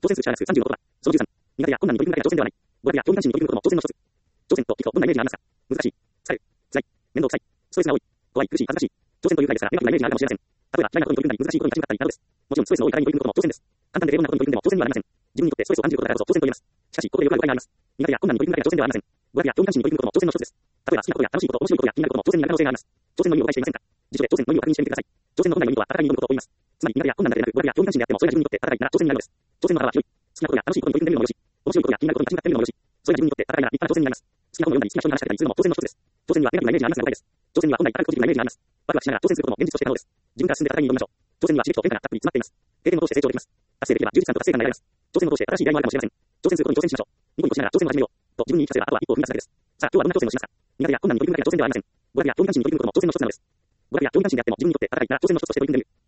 当選数者が30のことは、その13、苦手や困難に取り組むだけが挑戦ではない。娯楽や興味関心に取り組むことも挑戦の一つ。挑戦と聞くとどんなイメージがありますか？難しい、疲れる、辛い、面倒くさい、ストレスが多い、怖い、苦しい、恥ずかしい。挑戦というくらいですから、ネガティブなイメージがあるかもしれません。例えば、嫌いなことに取り組んだり、難しいことに立ち向かったりなどです。もちろん、ストレスの多い課題に取り組むことも当然です。簡単で平凡なことに取り組んでも当然ではありません。自分にとってストレスを感じることだからこそ当然と言えます。しかし、ここでよくある誤解があります。苦手や困難に取り組むだけが挑戦ではありません。娯楽や興味関心に取り組むことも当然の一つです。例えば、好きなことや楽しいこと、面白いことや気になることも当然にやる可能性があります。挑戦の意味を理解していませんか？辞書で挑戦の意味を確認してみてください。挑戦の本来の意味とは戦いに挑むことを言います。つまり、苦手や困難だけでなく、娯楽や興味関心であっても、それが自分にとって戦いなら挑戦になるのです。挑戦の幅は広い。好きなことや楽しいことに取り組んでみるのもよし、面白いことや気になることに立ち向かってみるのもよし、それが自分にとって戦いなら立派な挑戦になります。好きな本を読んだり、好きな人に話しかけたりするのも当然の一つです。挑戦にはネガティブなイメージがありますが誤解です。挑戦には本来あるポジティブなイメージがあります。ワクワクしながら挑戦することも現実として可能です。自分から進んで戦いに挑みましょう。挑戦には刺激と変化がたっぷり詰まっています。経験を通して成長できます。達成できれば充実感と達成感が得られます。挑戦を通して新しい出会いもあるかもしれません。挑戦することに挑戦しましょう。ニコニコしながら挑戦を始めよう。と自分に言い聞かせればあとは一歩を踏み出すだけです。さあ、今日はどんな挑戦をしますか？苦手や困難に取り組むだけが挑戦ではありません。娯楽や興味関心に取り組むことも当然の一つなのです。娯楽や興味関心であっても自分にとって戦いなら挑戦の一つとして取り組んでみる。